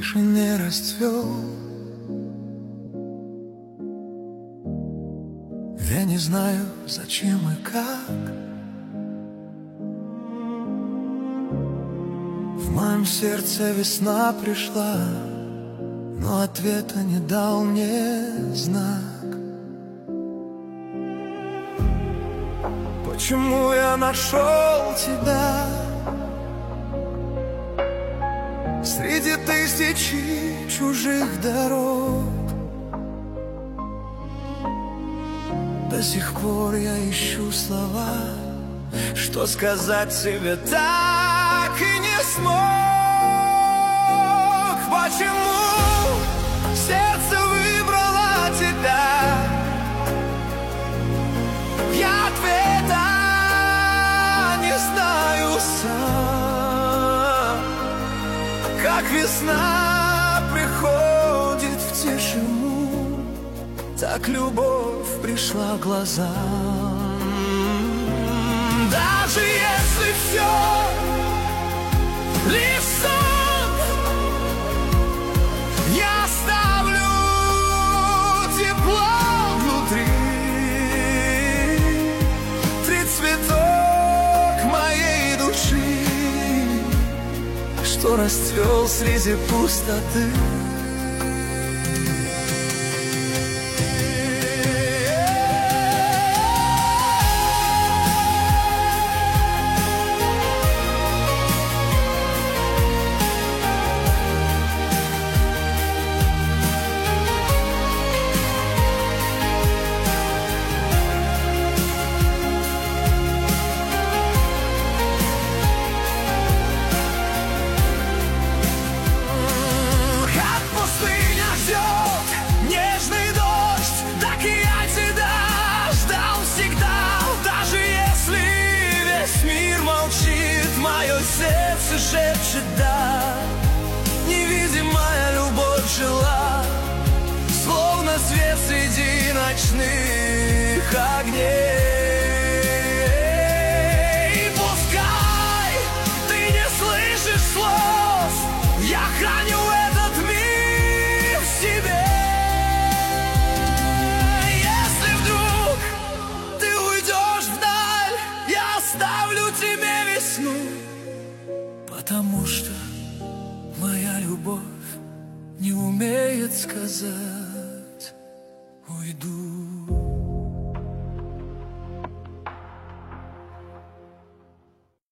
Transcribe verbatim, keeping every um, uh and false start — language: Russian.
больше не расцвел. Я не знаю, зачем и как. В моем сердце весна пришла, но ответа не дал мне знак. Почему я нашел тебя среди тысячи чужих дорог? До сих пор я ищу слова, что сказать тебе так и не смог. Почему сердце выбрало тебя? Я ответа не знаю сам. Как весна приходит в тишину, так любовь пришла к глазам. Даже если все лишь сон, я оставлю тепло внутри. Ты цветок моей души, что расцвел среди пустоты. Сердце шепчет «да», невидимая любовь жила, словно свет среди ночных огней. И пускай ты не слышишь слов, я храню этот мир в себе. Если вдруг ты уйдешь вдаль, я оставлю тебе весну. Потому что моя любовь не умеет сказать «уйду».